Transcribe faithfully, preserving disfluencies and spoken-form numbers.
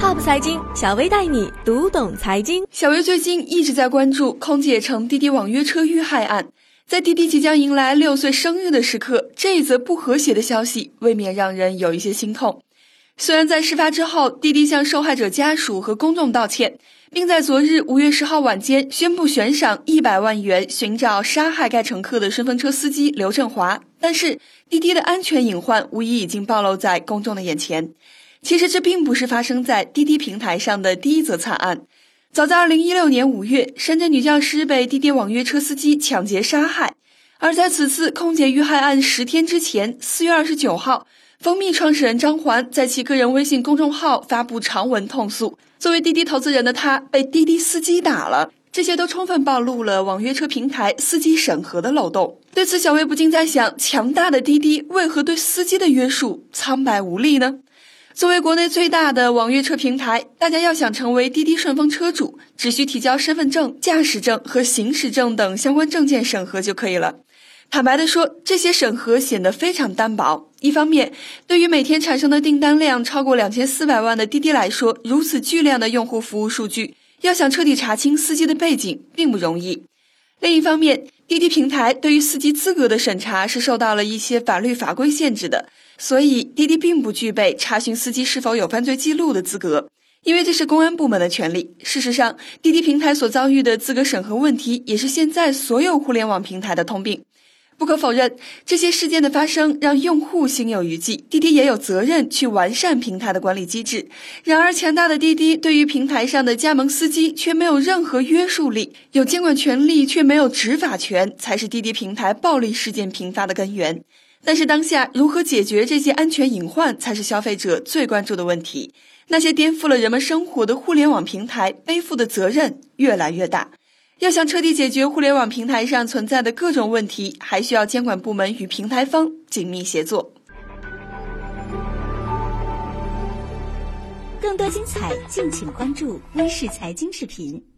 Top 财经，小薇带你读懂财经。 小薇最近一直在关注空姐乘滴滴网约车遇害案，在滴滴即将迎来六岁生日的时刻，这一则不和谐的消息未免让人有一些心痛。虽然在事发之后，滴滴向受害者家属和公众道歉，并在昨日五月十号晚间宣布悬赏一百万元寻找杀害该乘客的顺风车司机刘振华，但是滴滴的安全隐患无疑已经暴露在公众的眼前。其实这并不是发生在滴滴平台上的第一则惨案。早在二零一六年五月，深圳女教师被滴滴网约车司机抢劫杀害。而在此次空姐遇害案十天之前，四月二十九号，蜂蜜创始人张环在其个人微信公众号发布长文痛诉，作为滴滴投资人的他被滴滴司机打了。这些都充分暴露了网约车平台司机审核的漏洞。对此，小薇不禁在想，强大的滴滴为何对司机的约束苍白无力呢？作为国内最大的网约车平台，大家要想成为滴滴顺风车主，只需提交身份证、驾驶证和行驶证等相关证件审核就可以了。坦白地说，这些审核显得非常单薄。一方面，对于每天产生的订单量超过两千四百万的滴滴来说，如此巨量的用户服务数据，要想彻底查清司机的背景并不容易。另一方面，滴滴平台对于司机资格的审查是受到了一些法律法规限制的，所以滴滴并不具备查询司机是否有犯罪记录的资格，因为这是公安部门的权利。事实上，滴滴平台所遭遇的资格审核问题也是现在所有互联网平台的通病。不可否认，这些事件的发生让用户心有余悸，滴滴也有责任去完善平台的管理机制。然而，强大的滴滴对于平台上的加盟司机却没有任何约束力，有监管权力却没有执法权，才是滴滴平台暴力事件频发的根源。但是当下如何解决这些安全隐患，才是消费者最关注的问题。那些颠覆了人们生活的互联网平台背负的责任越来越大。要想彻底解决互联网平台上存在的各种问题，还需要监管部门与平台方紧密协作。 更多精彩，敬请关注微视财经视频。